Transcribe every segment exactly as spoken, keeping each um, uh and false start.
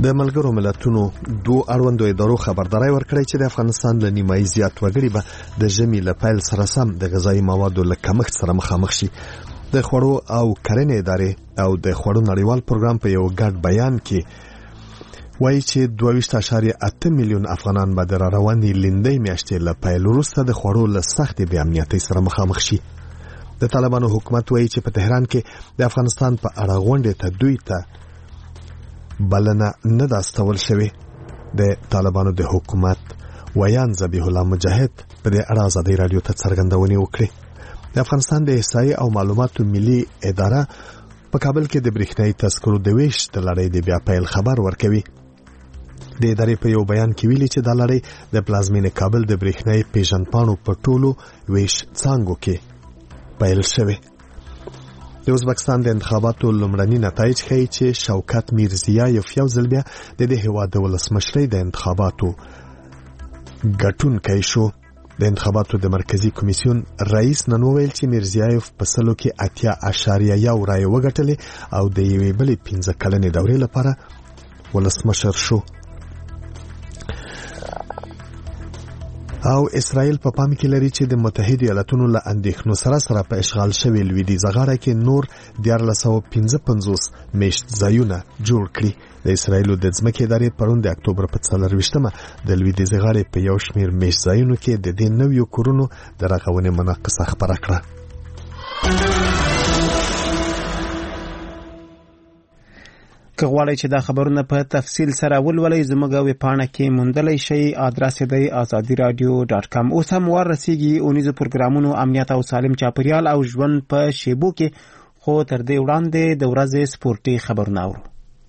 د ملګرو ملتونو دوه اړوندو ادارو خبرداري ورکړې چې د افغانستان له نیمایي زیات وګړي به د ژمي له پیل سره سم د غذایي موادو له کمښت سره مخامخ شي. د خوړو او کرنې ادارې او د خوړو نړیوال پروګرام په یو ګډ بیان کې وایي چې دوه ویشت اعشاریه اته میلیون افغانان به د روانې لیندۍ میاشتې له پیل وروسته د خوړو له سختې بې امنیتۍ سره مخامخ شي. د طالبانو حکومت وایي چې په تهران کې د افغانستان په اړه غونډې ته دوی ته بلنه نه ده استول شوې. د طالبانو د حکومت ویان ذبیح الله مجاهد په دې اړه ازادي رادیو ته څرګندونې وکړې. د افغانستان د احصایې او معلوماتو ملي اداره په کابل کې د برېښنايي تذکرو د ویش د لړۍ د بیا پیل خبر ورکوي. د ادارې په یو بیان کې ویلي چې دا لړۍ د پلازمینې کابل د برېښنايي پیژندپاڼو په ټولو ویش څانګو کې پیل شوی. د ازبکستان د انتخاباتو لومړني نتایج ښیي چې شوکت میرزیایف یو ځل بیا د دې هېواد د ولسمشرۍ د انتخاباتو ګټونکی شو. د انتخاباتو د مرکزی کمیسیون رئیس نن وویل چې میرزیایف په سلو کې اتیا اعشاریه یو رایې وګټلې او د یوې بلې پنځه کلنې دورې لپاره ولسمشر شو. او اسرائیل په پام کې لري چې د متحده ایالاتونو له اندېښنو سره سره په اشغال شوی لویدیځ غاړه کې نور دیارلس سوه پنځه پنځوس میشت ځایونه جوړ کړي. د اسرائیل د ځمکې ادارې پرون د اکتوبر په څلرویشتمه د لویدیځ غاړې په یو شمېر میشت ځایونو کې د دې نویو کورونو د رغونې مناقصه خپره کړه. که غواړئ چې دا خبرونه په تفصیل سره ولولئ زموږ ویبپاڼه کې موندلی شئ. آدرس یې دی ازادي رادیو ډاټ کام. اوس هم ور رسیږي اونیزو پروګرامونو امنیت او سالم چاپیریال او ژوند په شیبو کې، خو تر دې وړاندې د ورځې سپورټي خبرونه اورو.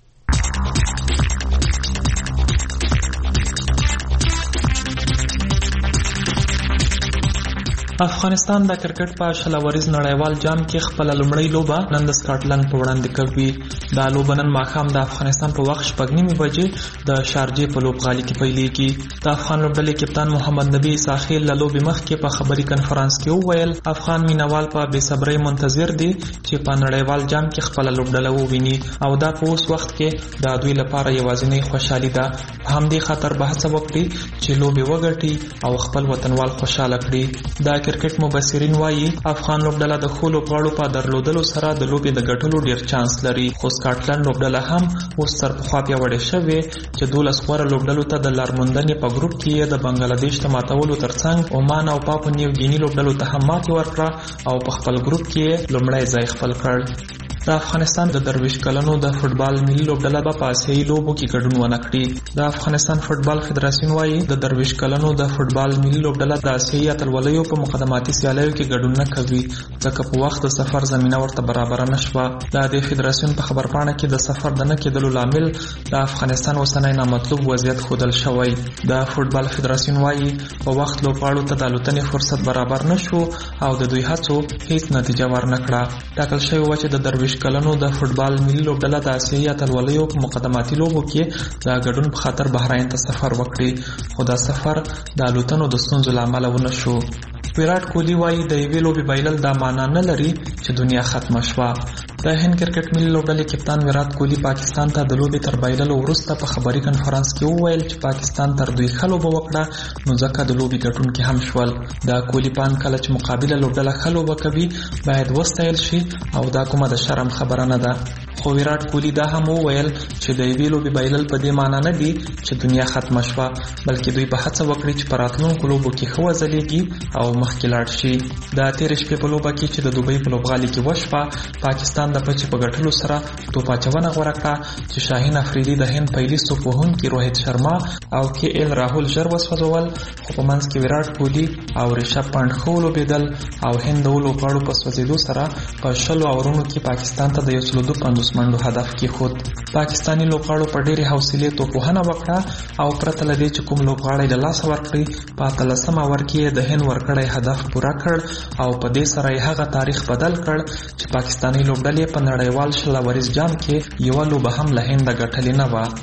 افغانستان د کرکټ په شلوریز نړیوال جام کې خپل لومړی لوبه نن د سکاټلند په وړاندې کوي. دا لوبه نن ماښام د افغانستان په وخت شپږ نیمې بجې د شارجې په لوبغالي کې پیلېږي. د افغان لوبډلې کپتان محمد نبی ساحل له لوبې مخکې په خبري کنفرانس کې وویل افغان مینوال په بې صبرۍ منتظر دي چې په نړیوال جام کې خپل لوبډله وویني او دا په اوس وخت کې د دوی لپاره یوازینۍ خوشحالي ده. په همدې خاطر به هڅه وکړي چې لوبې وګټي او خپل وطنوال خوشاله کړي. دا کرکټ مبصرین وایي افغان لوبډله د ښو لوبغاړو په درلودلو سره د لوبې د ګټلو ډیر چانس لري. خو سکاټلند لوبډله هم اوس تر پخوا پیاوړې شوې چې دولس غوره لوبډلو ته د لارموندنې په ګروپ کې د بنګلادیش ته ماتولو ترڅنګ عمان او پاپو نیو ګیني لوبډلو ته هم ماتې ورکړه او په خپل ګروپ کې لومړی ځای خپل کړ. د افغانستان د درویش کلنو د فوټبال ملي لوبډله به په آسیایي لوبو کې ګډون ونه کړي. د افغانستان فوټبال فدراسیون وایي د درویش کلنو د فوټبال ملي لوبډله د آسیایي اتلولیو په مقدماتي سیالیو کې ګډون نه کوي ځکه په وخت د سفر زمینه ورته برابر نه شوه. د دې فدراسیون په خبرپاڼه کې د سفر د نه کېدلو لامل د افغانستان اوسنی نامطلوب وضعیت ښودل شوی. د فوټبال فدراسیون وایي په وخت لوبغاړو ته د الوتنې فرصت برابر نه شو او د دوی هڅو هیڅ نتیجه ورنه کړه. ټاکل شوی و چې د درویش کلنو د فوټبال ملي لوبډله د آسیایي اتلولیو په مقدماتي لوبو کې د ګډون په خاطر بحرین ته سفر وکړي خو دا سفر د الوتنو د ستونزو له امله ونه شو. ویرات کوهلی وایي د یوې لوبې بایلل دا معنا نه لري چې دنیا ختمه شوه. د هند کرکټ ملي لوبډلې کپتان ویرات کوهلی پاکستان ته د لوبې تر بایللو وروسته په خبري کنفرانس کې وویل چې پاکستان تر دوی ښه لوبه وکړه نو ځکه د لوبې ګټونکي هم شول. د کوهلی پان کله چې مقابله لوبډله ښه لوبه کوي باید وستایل شي او دا کومه د شرم خبره نه ده. خو ویرات کوهلی دا هم وویل چې د یوې لوبې بایلل په دې معنا نه دي چې دنیا ختمه شوه بلکې دوی په هڅه وکړي چې په راتلونکو لوبو کې ښه وځلیږي او مخکې لاړ شي. د تېرې شپې په لوبه کې چې د دوبۍ په لوبغالي کې وشوه پاکستان د پچې په ګټلو سره توپ اچونه غوره کړه چې شاهین افریدي د هند پیلي توپ وهونکي روهیت شرما او کې ایل راهول ژر وسوځول خو په منځ کې ویرات کوهلی او ریشب پانډ ښه ولوبېدل او هند د لوبغاړو په سوځېدو سره په شلو اورونو کې پاکستان ته د یو سل دوه پنځوس منډو هدف کېښود. پاکستاني لوبغاړو په ډېرې حوصلې توپ وهنه وکړه او پرته له دې چې کوم لوبغاړی له لاسه ورکړي په اتلسم اوور کې د هند ورکړی هدف پوره کړ او په دې سره یې هغه تاریخ بدل کړ چې پاکستاني لوبډلې په نړیوال شلوریز جام کې یوه لوبه هم له هند ګټلې نه وه.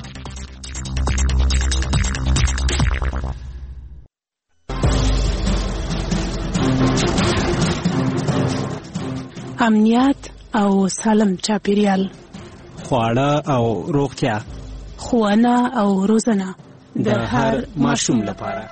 امنیت او سالم چاپیریال، خواړه او روغتیا، ښوونه او روزنه د هر ماشوم لپاره.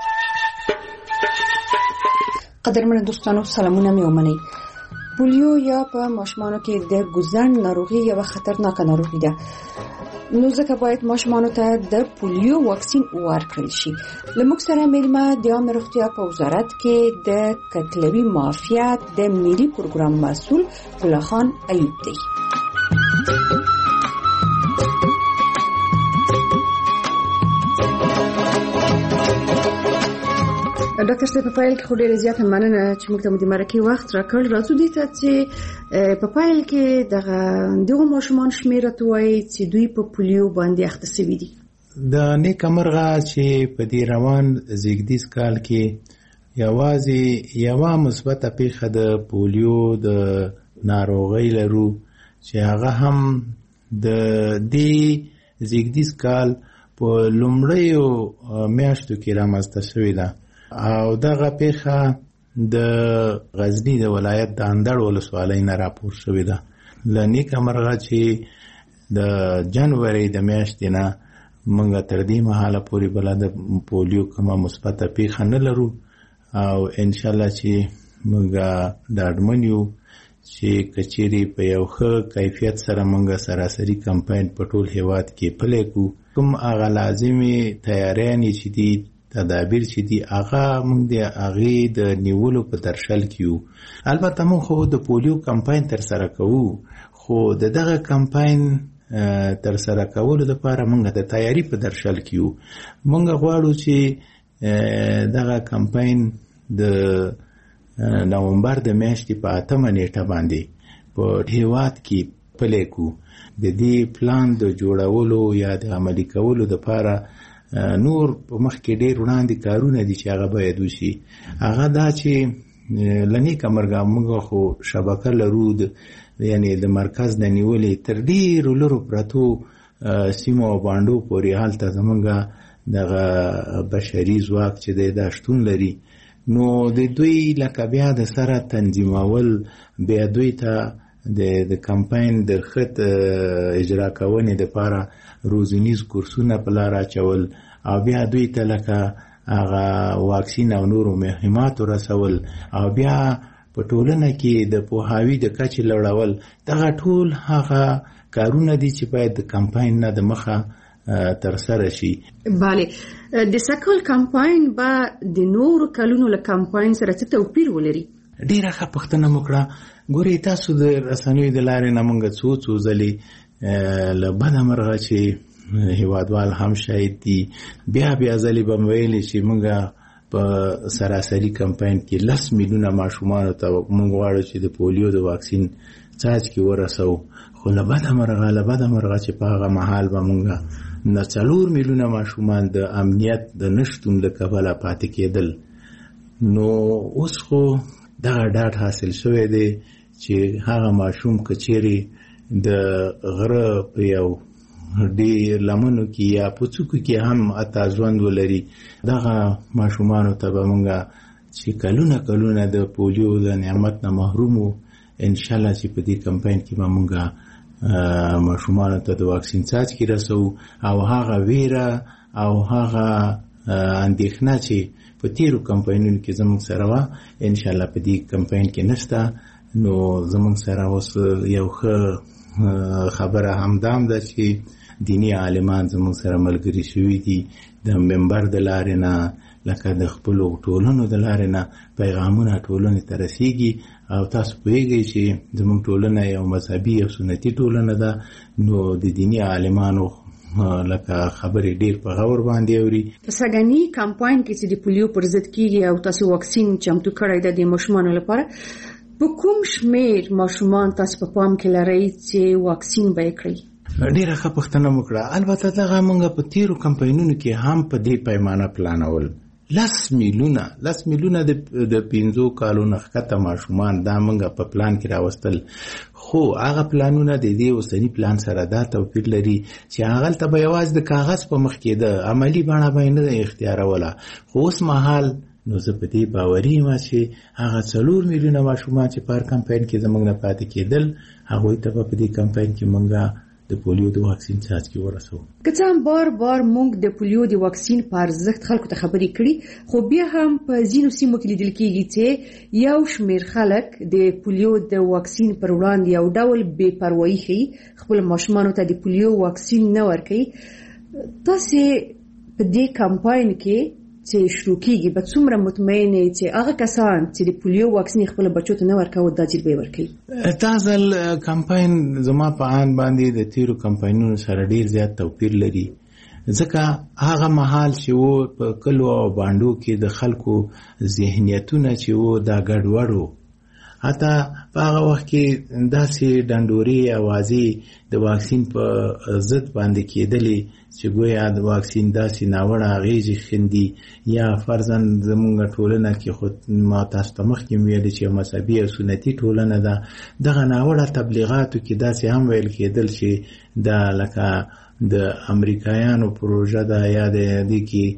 قدرمن دوستانو، سلامونه مې ومنئ. پولیو یا په ماشومانو کې د ګوزن ناروغي یو خطرناک ناروغي ده، نو ځکه باید ماشومانو ته د پولیو واکسین ورکړل شي. لموږ سره مېلمه د عامه روغتیا په وزارت کې د کتلوي معافیت د ملي پروګرام مسؤل ګل خان ایوب دی. ډاکټر صاحب، په پایل کې خو ډېر زیات مننه چې موږ ته د مرکې وخت راکړ. راځو دې ته چې په پایل کې دغه دغه ماشومان شمېر راته چې دوی په پولیو باندې اخته شوي دي. د نیکه مرغه چې په دې روان زیږدیز کال کې یوازې یوه مثبته پیښه د پولیو د ناروغۍ لرو چې هغه هم د دې زیږدیز کال په لومړیو میاشتو کې رامنځته شوې ده او دغه پیښه د غزنی د ولایت د اندړ ولسوالۍ نه راپور شوې ده. له نیکه مرغه چې د جنوري د میاشتې نه موږ تر دې مهاله پورې بله د پولیو کومه مثبته پیښه نه لرو او انشاءالله چې موږ ډاډمن یو چې کچېرې په یو ښه کیفیت سره موږ سراسري کمپاین په ټول هېواد کې پلی کړو. کوم هغه لازمې تیاریانې چې دي، تدابیر چې دي، هغه موږ د هغې د نیولو په درشل کې یو. البته موږ خو د پولیو کمپاین تر سره کوو، خو د دغه کمپاین تر سره کولو لپاره موږ د تیاری په درشل کې یو. موږ غواړو چې دغه کمپاین د نومبر د میاشتې په اتمه نیټه باندې په هېواد کې پلی کړو. د دې پلان د جوړولو یا د عملي کولو لپاره نور په مخ کې ډېر وړاندې کارونه دي چې هغه باید وشي. هغه دا چې له نیکه مرغه موږ خو شبکه لرو، یعنې د مرکز د نیولې تر ډېرو لرو پرتو سیمو او بانډو پورې هلته زموږ دغه بشري ځواک چې دی دا شتون لري. نو د دوی لکه بیا د سره تنظیمول، بیا دوی ته د د کمپاین د ښه اجرا کونې دپاره روزنیز کورسونه په لار اچول او بیا دوی ته لکه هغه واکسین او نورو مهماتو رسول او بیا په ټولنه کې د پوهاوي د کچې لوړول. دغه ټول هغه کارونه دي چې باید د کمپاین نه د مخه تر سره شي. بله، د سکل کمپاین به د نورو کلونو له کمپاین سره څه توپیر ولري؟ ډیره ښه پوښتنه مو کړه. ګورئ، تاسو د رسنیو د لارې نه موږ څو څو ځلې له بده مرغه چې هیوادوال هم شاید دي، بیا بیا ځلې به مو ویلې چې موږ په سراسري کمپاین کې لس میلیونه ماشومانو ته موږ غواړو چې د پولیو د واکسین څاڅکي ورسوو. خو له بده مرغه له بده مرغه چې په هغه مهال به موږ نه څلور میلیونه ماشومان د امنیت د نشتون له کبله پاتې کېدل. نو اوس خو دغه ډاډ حاصل شوی دی چې هغه ماشوم که چیرې د غره په یو ډېر لمنو کې یا په څوکو کې هم اته ژوند ولري، دغه ماشومانو ته به موږ چې کلونه کلونه د پولیو د نعمت نه محروم وو، انشاءالله چې په دې کمپاین کې به موږ ماشومانو ته د واکسین څاڅکي رسوو او هغه ویره او هغه اندېښنه چې په تیرو کمپاینونو کې زموږ سره وه، انشاءالله په دې کمپاین کې نشته. نو زموږ سره اوس یو ښه خبره همدام ده چې دینی عالمان زموږ سره ملګري شوي دي، د منبر د لارې نه لکه د خپلو ټولنو د لارې نه پیغامونه ټولنې ته رسیږي. او تاسو پوهیږئ چې زموږ ټولنه یو مذهبي او سنتي ټولنه ده، نو د دینی عالمانو لکه خبرې ډیر په غور باندې اوري. په سګنی کمپاین کې چې د پولیو پر ضد کیږي او تاسو واکسین چمتو کړی د ماشومانو لپاره، په کوم شمیر ماشومان تاسو په پام کې لرئ چې واکسین به کړی؟ ډیره ښه پوښتنه مو کړه. البته دغه موږ په تیرو کمپاینونو کې هم په دې پیمانه پلانول. لس میلیونه لس میلیونه د پنځو کالو نه ښکته ماشومان دا موږ په پلان کې راوستل. خو هغه پلانونه د دې اوسني پلان سره دا توپیر لري چې هغلته به یوازې د کاغذ په مخ کې ده، عملي بڼه به یې نه اختیاروله. خو اوس مهال نو زه په دې باوري یم چې هغه څلور میلیونه ماشومان چې په هر کمپاین کې زموږ نه پاتې کېدل، هغوی ته به په دې کمپاین کې موږ د پولیو د واکسین څاڅکي ورسو. که څه هم بار بار موږ د پولیو د واکسین په ارزښت خلکو ته خبرې کړي، خو بیا هم په ځینو سیمو کې لیدل کېږي چې یو شمېر خلک د پولیو د واکسین پر وړاندې یو ډول بې پروايي ښيي، خپل ماشومانو ته د پولیو واکسین نه ورکوي. تاسو په دې کمپاین کې چې شروع کیږي به څومره مطمئن یې چې هغه کسان چې د پولیو واکسین خپل بچو ته نه ورکوي دا تجربه ورکوي؟ تاسو کمپاین زما په آن باندې د تیرو کمپاینونو سره ډیر زیات توپیر لري، ځکه هغه مهال چې وو په کلو او باندو کې د خلکو ذهنیتونه چې وو دا ګډوډ، حتی په هغه وخت کې داسې ډنډوري اوازې د واکسین په ضد باندې کېدلې چې ګویا د واکسین داسې ناوړه اغېزې ښندي، یا فرضاً زموږ ټولنه کې خو ما تاسو ته مخکې ویلې چې مذهبي او سنتي ټولنه ده، دغه ناوړه تبلیغاتو کې داسې هم ویل کېدل چې دا لکه د امریکایانو پروژه ده یا د دې کې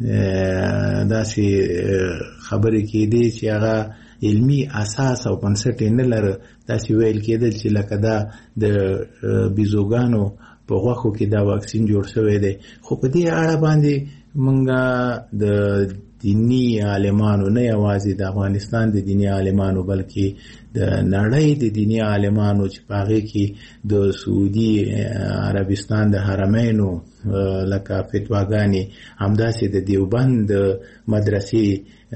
داسې خبرې کېدې چې هغه علمی اساس او بنسټ نه لري، داسې ویل کېدل چې لکه دا د بیزوګانو په غوښو کې دا واکسین جوړ شوی دی. خو په دې اړه باندې مونږ د دینی عالمانو، نه یوازې د افغانستان د دینی عالمانو بلکې د نړۍ د دینی عالمانو چې په هغې کې د سعودي عربستان د حرمینو لکه فتواګانې، همداسې د دیوبند مدرسې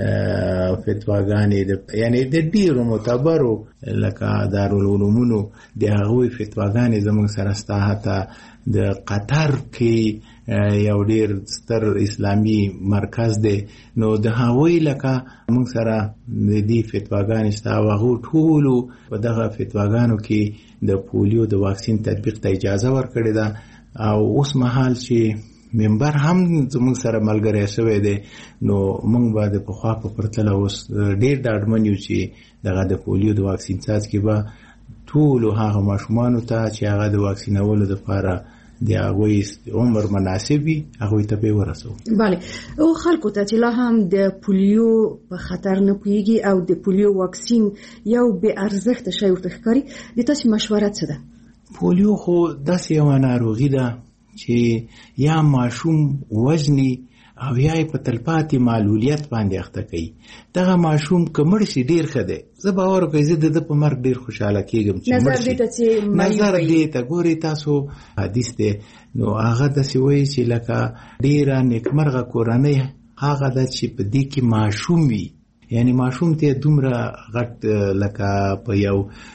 فتواګانې، یعنی د ډیرو معتبرو لکه دارالعلومونو د هغوی فتواګانې زموږ سره ستا، حتی د قطر کې یو ډیر ستر اسلامي مرکز دی، نو د هغوی لکه موږ سره د دې فتواګانې شته او هغو ټولو په دغه فتواګانو کې د پولیو د واکسین تطبیق ته اجازه ورکړې ده. او اوس مهال چې منبر هم زموږ سره ملګری شوی دی، نو موږ به د پخوا په پرتله اوس ډېر ډاډمن یو چې دغه د پولیو د واکسین څاڅکي به ټولو هغه ماشومانو ته چې هغه د واکسینولو دپاره د هغوی عمر مناسب وي هغوی ته به ورسو. بله، او خلکو ته چې لا هم د پولیو په خطر نه پوهېږي او د پولیو واکسین یو بې ارزښته شی ورته ښکاري، د تاسې مشوره څه ده؟ پولیو خو داسې یوه ناروغي ده چې یا ماشوم وژني او یا یې په تلپاتې معلولیت باندې اخته کوي. دغه ماشوم که مړ شي ډېر ښه دی، زه باور وکړئ زه د ده په مرګ ډېر خوشحاله کېږم چې مړ شي. نظر دې ته ګورئ تاسو حدیث دی، نو هغه داسې وایي چې لکه ډېره نیکمرغه کورنۍ هغه ده چې په دې کې ماشوم وي، یعنی ماشوم ته دومره غټ لکه په یو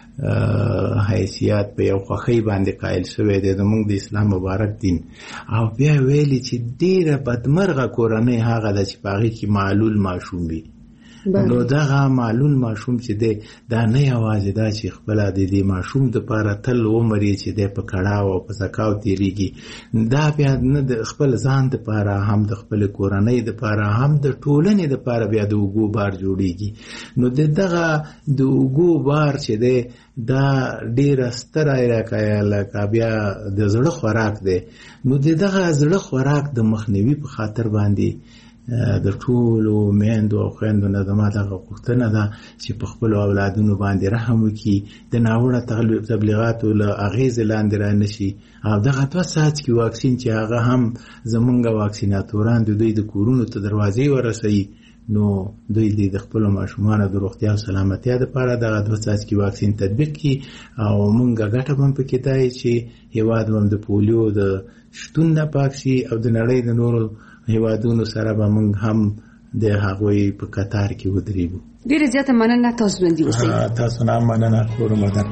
حیثیت په یو خوښۍ باندې قائل شوی دی زموږ د اسلام مبارک دین. او بیا ویلي چې ډېره بدمرغه کورنۍ هغه ده چې په هغې کې معلول ماشوم وي. نو دغه معلول ماشوم چې دی دا نه یوازې دا چې خپله د دې ماشوم دپاره تل عمر یې چې دی په کړاو او په سکاو تېرېږي، دا بیا نه د خپل ځان دپاره هم د خپلې کورنۍ دپاره هم د ټولنې دپاره بیا د اوږو بار جوړېږي. نو د دغه د اوږو بار چې دی دا ډېره ستره لکه بیا د زړه خوراک دی. نو د دغه زړه خوراک د مخنیوي په خاطر باندې د ټولو میندو او خویندو نه زما دغه غوښتنه ده چې په خپلو اولادونو باندې رحم وکړي، د ناوړه تبلیغاتو له اغېزې لاندې را نه شي. او دغه دوه څاڅکي واکسین چې هغه هم زمونږ واکسیناتوران د دوی د کورونو ته دروازې ورسوي، نو دوی دې د خپلو ماشومانو د روغتیا او سلامتیا دپاره دغه دوه څاڅکي واکسین تطبیق کړي. او مونږ ګټه به هم پکې دا وي چې هېواد به هم د پولیو د شتون نه پاک شي او د نړۍ د نورو هیوادونو سره به موږ هم د هغوی په قطار کې ودرېږو. ډېره زیاته مننه، تاسو ژوندي اوسئ. تاسو نه مننه، کور مدد.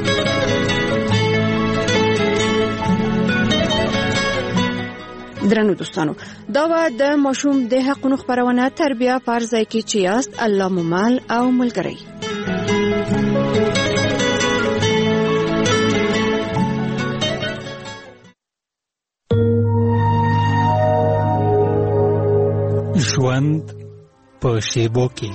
درنو دوستانو، دا و د ماشوم د حقونو خپرونه تربیه پر ځای کې چې یاست الله مو مل او ملګری. ژوند په شیبو کې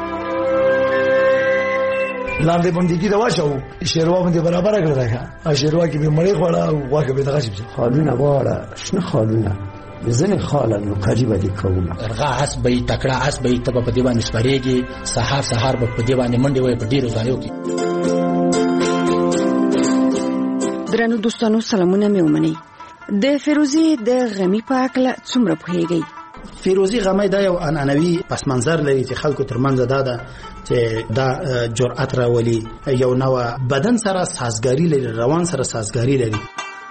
لاندې بندګي دا واچو شیروا باندې برابر کړل راځه ا شیروا کې به مړې خوړه او واکه به دغه شي خالونه واړه شنو خالونه ځنې خاله نو قریبه دي کومه ارغا اس به تکړه اس به ته په دی باندې سپریږي سحر سحر په دی باندې منډي وي په ډیرو ځایو کې درنو دوستانو سلامونه مې ومنئ. د فیروزي د غمی په اړه څومره پوهیږئ؟ فیروزي غمی دا یو عنعنوي پس منظر لري چې خلکو ترمنځ دا ده چې دا جرأت راولي، یو نوع بدن سره سازګاری لري، روان سره سازګاری لري.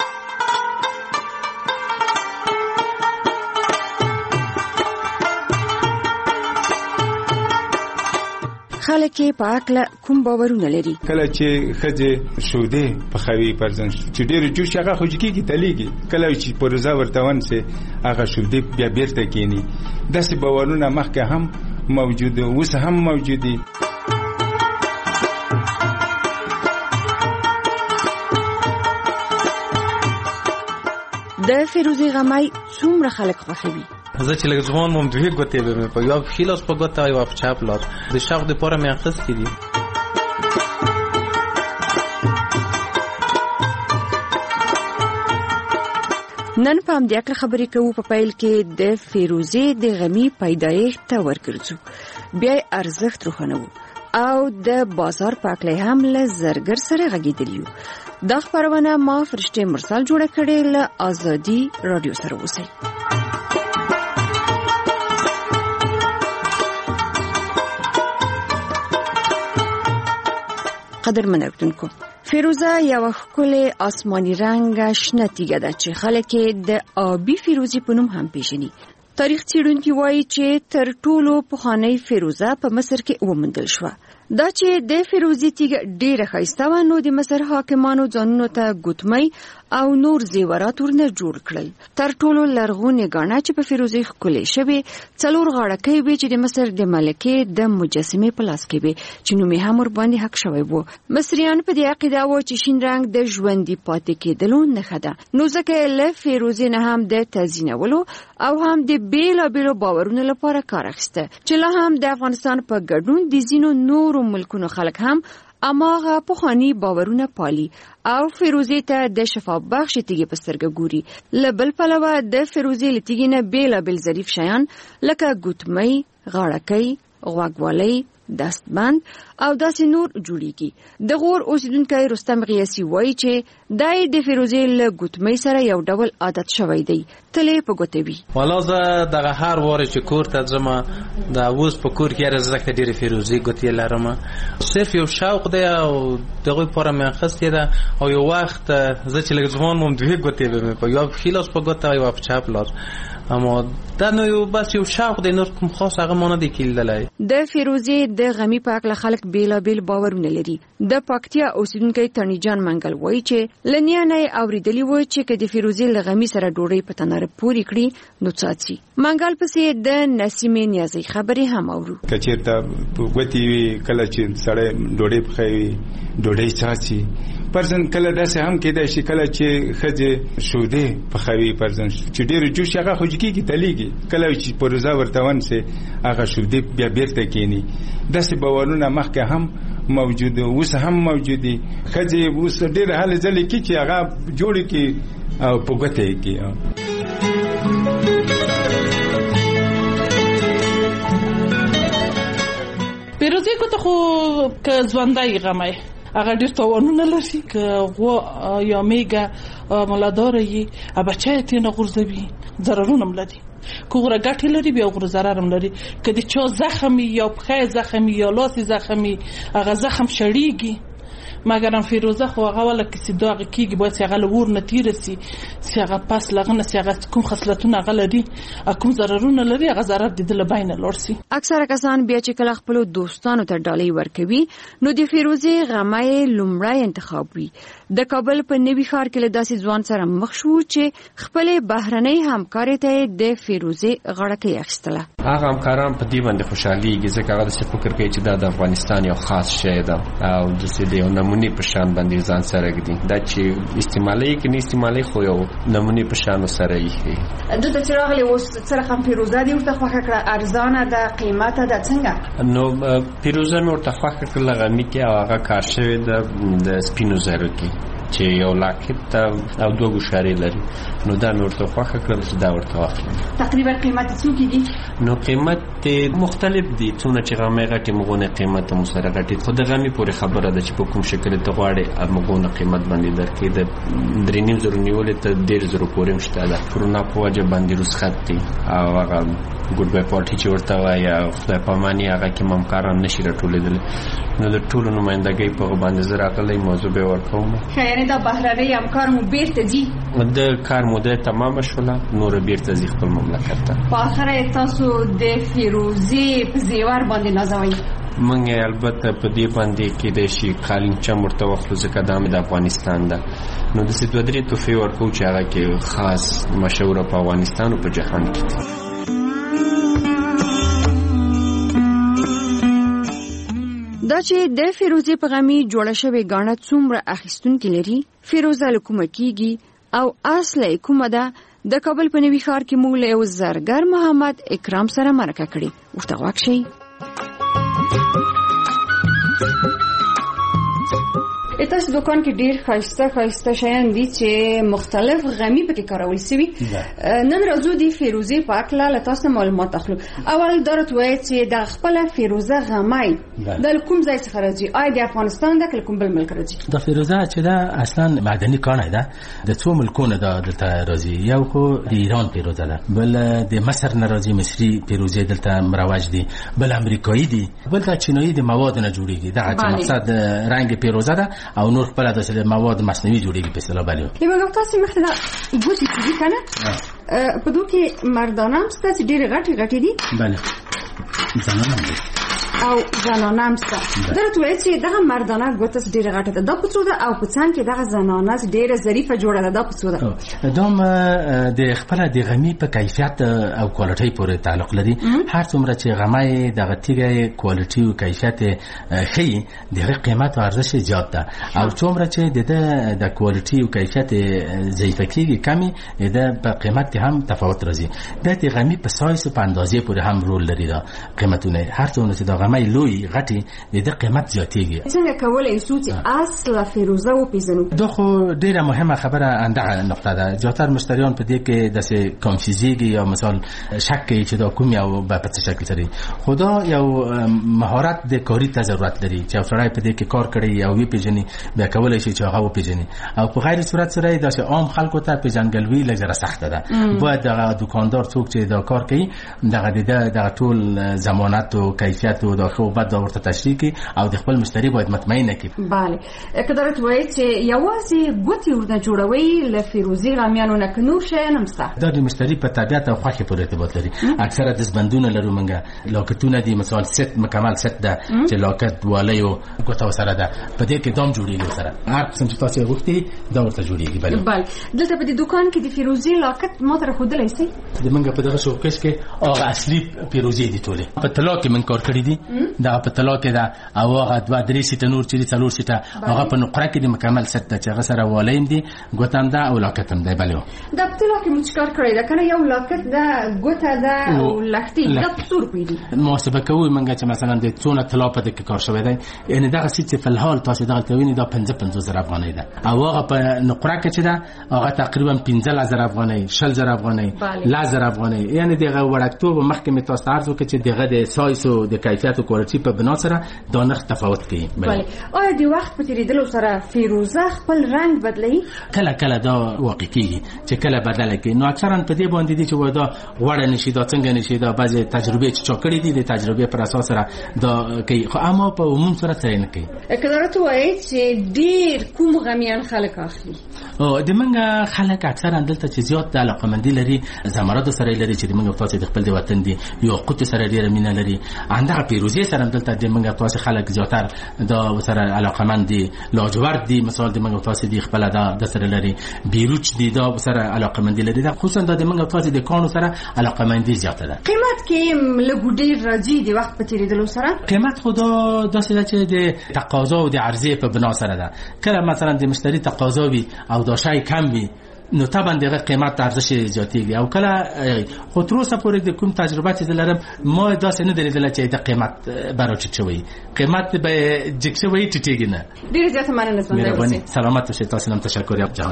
خلک په اکل کوم باورونه لري؟ کله چې خځه شوده په خوي پرځن چې ډېر جوش هغه خوځکیږي تلېږي، کله چې پروزا ورتون سي هغه شوده بیا بیرته کینی. داسې باورونه مخکې هم موجوده او اوس هم موجودي. د فیروزي غمی څومره خلک خوښوي؟ زه چې لږ ځوان وم دوه ګوتې به مې په یو ښي لاس په ګوته او یو په چپ لاس د شوق دپاره مې اخیستې دي. نن په همدې اړه خبرې کوو. په پیل کې د فیروزي د غمی پیدایښت ته ورګرځو، بیا یې ارزښت روښانوو او د بازار په اړه هم له زرګر سره غږېدلیو. دا خبرونه ما فرشته مرسل جوړه کړې له آزادي رادیو سره. اوسئ. قدرمن اردونکو، فیروزه یو ښکلی آسماني رنګه شنه تیږه ده چې خلک د آبي فیروزي په نوم هم پیژني. تاریخ څېړونکي وایي چې تر ټولو پخوانۍ فیروزه په مصر کې وموندل شوه. دا چې د فیروزي تیږه ډېره ښایسته وه، نو د مصر حاکمانو ځانونو ته ګوتمۍ او نور زیورات ورنه جوړ کړل. تر ټولو لرغونې ګاڼه چې په فیروزي ښکلې شوې څلور غاړکۍ وې چې د مصر د ملکې د مجسمې په لاس کې وې چې نوم یې هم ورباندې حق شوی و. مصریان په دې عقیده وو چې شین رنګ د ژوندي پاتې کېدلو نښه ده، نو ځکه یې له فیروزي نه هم د تزیینولو او هم د بېلابېلو باورونو لپاره کار اخیسته، چې لا هم د افغانستان په ګډون د ځینو نورو ملکونو خلک هم اماغه پخوانی باورونه پالي او فیروزي ته د شفا بخش تیږي په سترګه ګوري. له بل پلوه د فیروزي لتیږي نه بیلابیل ظریف شیان لکه ګوتمۍ، غاړکۍ، غوږوالۍ، دستبند او داسې نور جوړیږي. د غور اوسیدونکی رستم غیاثي وایي چې دای د فیروزي له ګوتمۍ سره یو ډول عادت شوی دی، تلې په ګوتې وي. والا زه دغه هر واره چې کور ته ځم د اوس په کور کې راځه که ډېرې فیروزي ګوتې لرم، صرف یو شوق دی او دغه لپاره مې اخیستې ده. او یو وخت زه چې لږ ځوان وم دوه ګوتې به مې په یو ښي لاس په ګوته او یو په چپ لاس، اما دا نو یو بس یو شوق دی، نور کوم خاص هغه ما نه دی کېدلی. د فیروزي د غمی په اړه خلک بیلابیل باورونه لري. د پکتیا اوسیدونکی تڼي جان منګل وایي چې له نیا نه یې اورېدلي و چې که د فیروزي له غمی سره ډوډۍ په تناره پورې کړي نو څاڅي. منګل پسې د نسیمې نیازۍ خبرې هم اورو. که چېرته ګوتې وي، کله چې سړی ډوډۍ پخوي ډوډۍ څاڅي. پرځن کله داسې هم کېدای شي کله چې ښځې شودې پخوي پرځن چې ډېر جوش هغه خوځکیږي تلېږي، کله چې پروزا ورتون سي هغه شودې بیا بیرته کینی. داسې باورونه مخکې هم موجوده او اوس هم موجودي. ښځې اوس ډېر هلې ځلې کې چې هغه جوړې کې او په ګوته یې کې. فیروزي ګوته خو که ژوندی غمی هغه ډېر تاوانونه لري، که غوا یا میږه ملاداره یي بچه یې ترېنه غورځوي، ضررونه هم لري. که غوره ګټې لري بیا غوره ضرر هم لري. که د چا زخم یا پښه زخم یا لاس زخم هغه زخم شړیږي، مګر هم فیروزه خو هغه ولا کسی داغ کیږي باید چې هغه لور نه تیر سي، چې هغه پس لغنه چې هغه کوم خصلتونه هغه لري، کوم ضررونه لري، هغه ضرر د دل بینه لور سي. اکثره کسان بیا چې کله خپل دوستانو ته ډالۍ ورکوي نو د فیروزي غمی لومړی انتخاب وي. د کابل په نوي ښار کې له داسې ځوان سره مخ شو چې خپل بهرنۍ همکاري ته د فیروزي غړکۍ اخیستله. هغه همکاران په دې باندې خوشحاليږي ځکه هغه څه فکر کوي چې دا د افغانستان یو خاص شی ده او د دې یو نمونې په شان باندې ځان سره ګدي. دا چې استعمالي کې نه استعمالي خو یو نمونې په شان سره یې. دته چې راغلی اوس سره هم فیروزه دی ورته خوښه کړه، ارزانه ده، قیمته ده، څنګه؟ نو فیروزه مې ورته خوښه کړله غمی کې او هغه کار شوی د سپینو زرو کې چې یو لاکت او دوه ګوشاري لري. نو دا مې ورته خوښه کړل چې دا ورته واخلم. تقریبا قیمت څو کې دي؟ نو قیمت مختلف دي، څونه چې غمی غټي مغونه قیمت هم سره غټي، خو د غمی پورې خبره ده چې په کوم شکل ته غواړي مغونه قیمت باندې درکې د درې نیم زرو نیولې ته ډېر زرو پورې هم شته. د کرونا په وجه باندې رسخت دي او هغه ګډ بای پارټي چې ورته وایي خدای پاماني هغه کې ممکاران نشي راټولېدلی، نو د ټولو نمایندګۍ په هغه باندې زه راغلی موضوع به ورکوم. ښه، یعنې دا بهرنی همکار مو بیرته ځي؟ د کار موده تمامه شوله، نور بیرته ځي خپل مملکت ته. په آخره تاسو د فیروزې په زیور باندې نازوئ؟ منګ البته په دې باندې کې د شي قالین چم ورته وخت ځکه د امید افغانستان ده، نو د سید ودرې توفي ورکو چې هغه کې خاص مشهور په افغانستان او په جهان کې. دا چې د فیروزې په غمی جوړه شوې غاڼه څومره اخیستونکي لري، فیروزه له کومه کیږي او اصله کومه ده، د کابل په نوي ښار کې موږ له یو زرګر محمد اکرام سره مرکه کړې. ورته غوږ شئ. تاسو دکان کې ډیر خاصه خاصه شیان دي چې مختلف غمی پکې کارول شوی. نن راځو د فیروزې په اړه له تاسو معلومات اخلو. اول درته وایي چې د خپل فیروزه غمی د کوم ځای څخه راځي؟ آیا د افغانستان د کوم بل ملک راځي؟ د فیروزه چې دا اصلا معدني کانه ده، د څو ملکونو ده دلته راځي. یو خو د ایران فیروزه ده، بل د مصر نه راځي، مصري فیروزې دلته مروج دي، بل امریکایي دي، بل د چینایي د مواد نه جوړیږي. دا چې مقصد رنگ فیروزه ده او نور خپل د مواد مصنوعي جوړیږي په اصطلاح باندې. لکه تاسو مخته دا ګوتې دي کنه، په دوی کې مردانه هم شته چې ډېر غټي غټي دي. بله، زنانه هم دي او زنانه هم شته. درته وایي چې دغه مردانه ګوته ډېره غټه ده، دا په څو ده؟ او په څنګ کې دغه زنانه ډېره ظریفه جوړه ده، دا په څو ده؟ دا د خپل د غمی په کیفیت او کوالټي پورې تعلق لري. هر څومره چې غمی دغه تیګه کوالټي او کیفیت ښه، د قیمت او ارزښت زیات ده، او څومره چې د د کوالټي او کیفیت ضعیف کیږي کمی، د په قیمت هم تفاوت راځي. د غمی په سایز او په اندازې پورې هم رول لري دا قیمتونه. هر څومره چې دا غمی لوی غټي د قیمت زیاتېږي. څنګه کولای شو چې اصل فیروزه وپیژنو؟ دا خو ډیره مهمه خبره اندغه نقطه ده. زیاتره مشتریان په دې کې د کنفیوزيږي یا مثال شک کوي چې دا کوم یو په څه شکل سره. خدا یو مهارت د کاری ته ضرورت لري چې افسرای په دې کې کار کړي او وی پیژني، بیا کولای شي چې هغه وپیژني. او په غیر صورت سره د عام خلکو ته پیژنګلوي لږه سخته ده. باید د دکاندار څوک چې دا کار کوي دغه د ټول ضمانت او کیفیت او د خو بعد ورته تشریح کی او د خپل مشتری باید مطمئنه کی. bale کدارت وایي چې یوازې ګوتې ورته جوړوي له فیروزي غمیانو نه کنور شي نمسته. دا د مشتری په طبيعت او خوښه پورې ارتباط لري. اکثره د زبندونه لرو منګه لاکتونه دي، مثال ست مکمل ست ده چې لاکت والی او ګوتو سره ده، په دې کې دوم جوړیږي سره هر قسم چې تاسو غوښتي دا ورته جوړیږي. bale bale دلته په دې دکان کې د فیروزي لاکت ماته خودلای شي د منګه په دغه شوکیس کې او اصلي فیروزي دي ټوله په طلا کې من کار کړی دي. دا په طلا کې دا او هغه دوه درې سیټ نور چې څلور سیټ هغه په نقره کې د مکمل ست چې هغه سره والیم دي، ګوتم دا او لاکت هم دی. bale دا په طلا کې مچ کار کړی دا کنه یو لاکت دا ګوته دا او لختي دا څور پیډي محاسبه کوي منګه چې مثلا د څونه طلا په دې کې کار شوی دی. یعنی دا سیټ په الحال تاسو دغه کوي دا پنځه پنځه زره افغانۍ ده او هغه په نقره کې چې دا هغه تقریبا پنځه زره افغانۍ شل زره افغانۍ لزر افغانۍ. یعنی دغه وړکتوب محکمه تاسو عرض وکړي چې دغه د سایز او د کیفیت او کوالټي په بنا سره دا نرخ تفاوت کوي. bale آیا د وخت په تیریدلو سره فیروزه خپل رنگ بدلوي؟ کله کله دا واقع کیږي چې کله بدله کوي. نو اکثرا په دې باندې دي چې ودا وړه نشي دا څنګه نشي دا بعضی تجربه چې چاکړې دي د تجربه پر اساس سره دا کوي، خو اما په عموم سره ترې نه کوي. کله ته وایي چې ډیر کوم غمیان خلک اخلي؟ او د منګه خلک اکثرا دلته چې زیات د علاقمندي لري، زمرد سره لري چې د منګه تاسو د خپل د وطن دي، یو قوت سره ډیر مینه لري. اندغه پیروزي سره دلته د منګه تاسو خلک زیاتر دا سره علاقمند دي. لاجورد دي مثال د منګه تاسو د خپل دا د سره لري، بیروچ دي دا سره علاقمندي لري. دا خصوصا د منګه تاسو د کانو سره علاقمندي زیاته ده. قیمت کې لګوډیر راځي د وخت په تیریدلو سره. قیمت خدا داسې ده چې د تقاضا او د عرضه په بنا سره ده. کله مثلا د مشتری تقاضا وي او دا شای کم وي نو طبعا دغه قیمت ارزش زیاتېږي. او کله خو تر اوسه پورې د کوم تجربه چې لرم ما داسې نه درېدل چې د قیمت براچ شوی قیمت به جګ شوی ټیټېږي نه. ډیر زیات مننه. مهرباني. سلامت اوسئ. تاسو هم تشکر. یاب جهان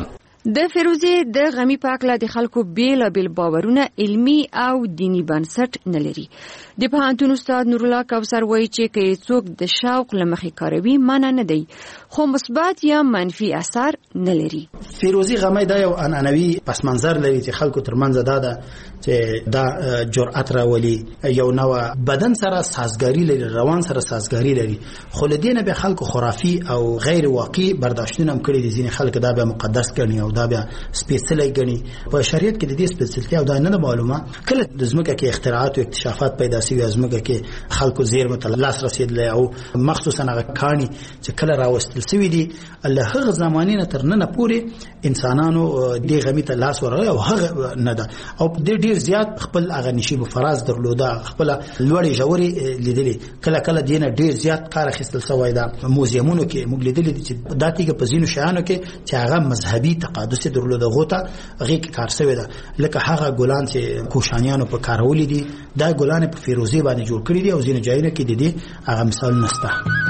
د فیروزي د غمی پاکله د خلکو بیل بیل باورونه علمی او دینی بنسټ نه لري. د پوهنتون استاد نور الله کوثر وایي چې که څوک د شوق لمخې کاروي معنی نه دی خو مثبت یا منفي اثر نه لري. فیروزي غمی دا یو عنعنوي پس منظر لري چې خلکو ترمنځ دا ده چې دا جرأت راولي یو نوع بدن سره سازګاری لري روان سره سازګاری لري خو لدینه به خلکو خرافي او غیر واقعي برداشتونه هم کړی دي. ځینې خلک دا به مقدس ګڼي او دا به سپیڅلی ګڼي. په شریعت کې د دې سپیڅلتیا او دا نه معلومه کله د ځمکه کې اختراعات او اکتشافات پیدا شوي ځمکه کې خلکو زیرمه ته لاس رسیدلی او مخصوصا هغه کاڼي چې کله راوستل شوي دي له هغه زمانې نه تر ننه پورې انسانانو دې غمی ته لاس ورغلی او هغه نه ده او ډېر ډېر زیات خپل هغه نشیب فراز درلوده خپل لوړې ژورې لیدلې کله کله دینه ډېر زیات کار اخیستل شوی ده. موزیمونو کې موږ لیدلې دي چې دا تیږه په ځینو شیانو کې چې هغه مذهبي تقدس درلوده غوته هغې کې کار شوی ده لکه هغه ګلان چې کوشانیانو په کارولي دي دا ګلان په فیروزي باندې جوړ کړي دي او ځینو ځایونو کې د دې هغه مثالونه شته.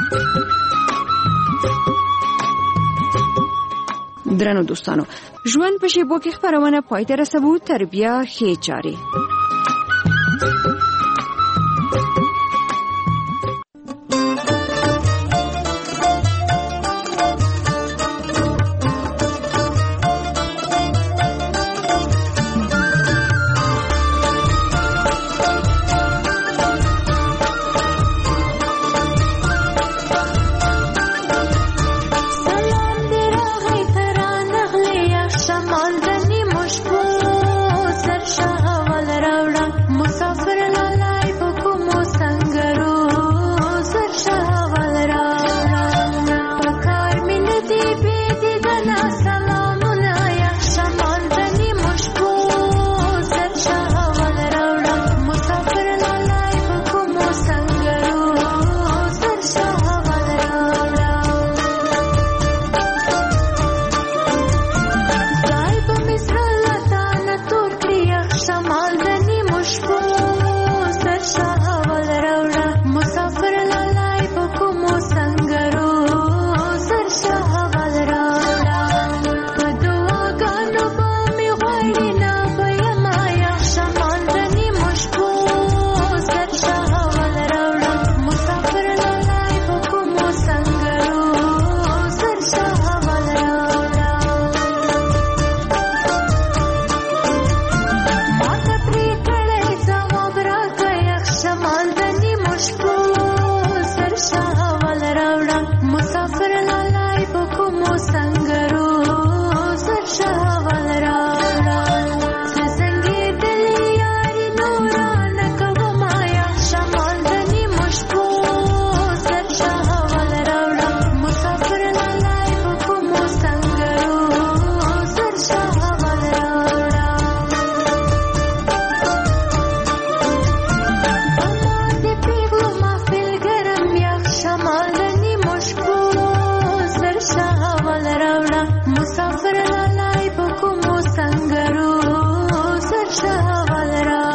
درنو دوستانو ژوند په شیبو کې خبرونه پای ته رسوو. تر بیا ښې چارې. مسافر لاله په کومو سنگرو سر شهوال را